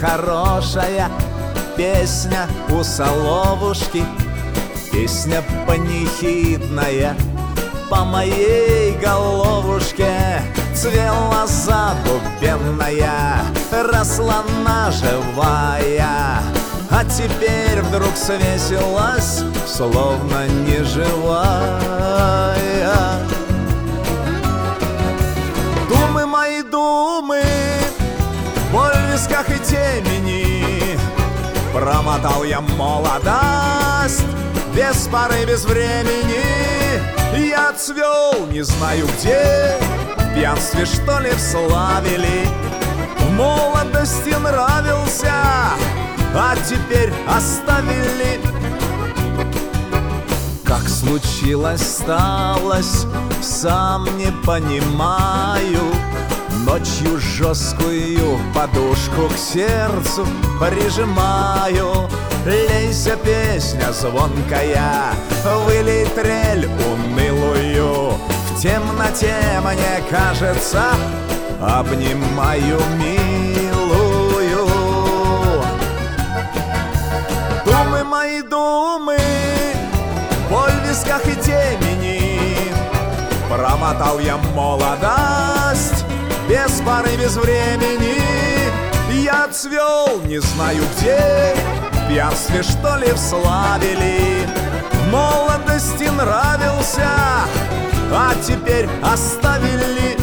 хорошая песня у соловушки, песня панихидная по моей головушке. Цвела задубенная, росла наживая, а теперь вдруг свесилась, словно неживая. Думы мои, думы, боль в висках и темени, промотал я молодость без поры, без времени. Я отцвел, не знаю где, в пьянстве, что ли, в славе ли. В молодости нравился, а теперь оставили. Как случилось, сталось, сам не понимаю. Ночью жесткую подушку к сердцу прижимаю. Лейся, песня звонкая, вылей трель унылую. В темноте мне кажется, обнимаю милую. Думы мои, думы, боль в висках и темени, промотал я молодость без поры, без времени. Я отцвел, не знаю где, в пьянстве, что ли, в славе ли. В молодости нравился, а теперь оставили.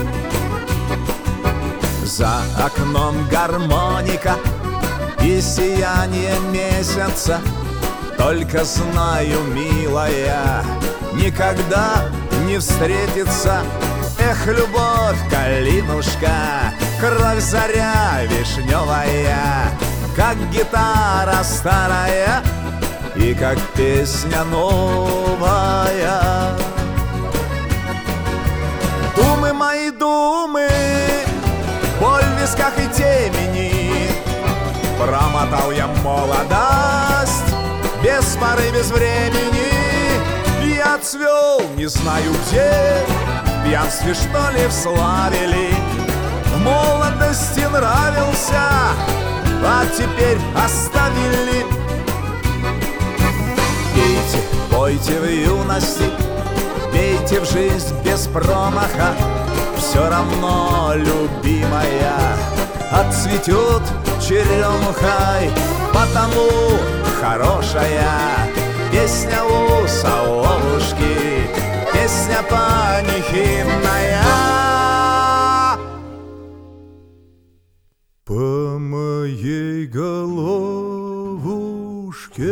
За окном гармоника и сияние месяца. Только знаю, милая, никогда не встретится. Эх, любовь, калинушка, кровь, заря вишневая, как гитара старая и как песня новая. Думы мои, думы, боль в висках и темени, промотал я молодость без поры, без времени. Я отцвел, не знаю где, в пьянстве, что ли, в славе ли. В молодости нравился, а теперь оставили. Пейте, пойте в юности, пейте в жизнь без промаха. Все равно, любимая, отцветет черемухой. Потому хорошая песня у соловушки, песня панихидная. По моей головушке.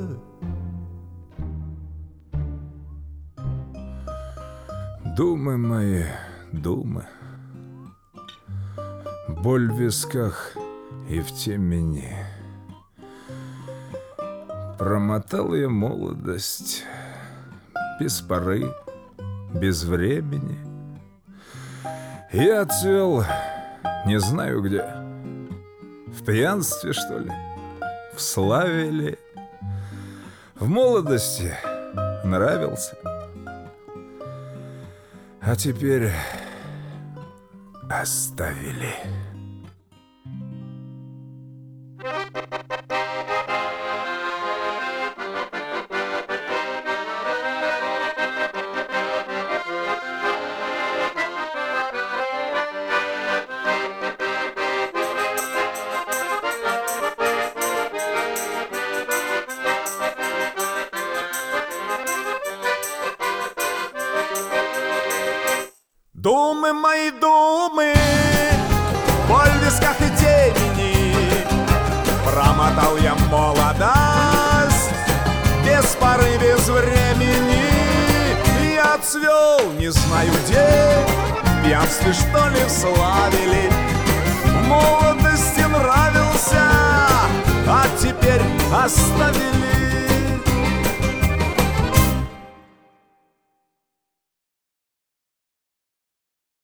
Думы мои, думы, боль в висках и в темени, промотал я молодость без поры, без времени. Я отцвел, не знаю где, в пьянстве, что ли, в славе ли. В молодости нравился, а теперь оставили. Думы мои, думы, боль в висках и темени, промотал я молодость без поры, без времени. Я отцвел, не знаю где, в пьянстве, что ли, в славе ли. В молодости нравился, а теперь оставили.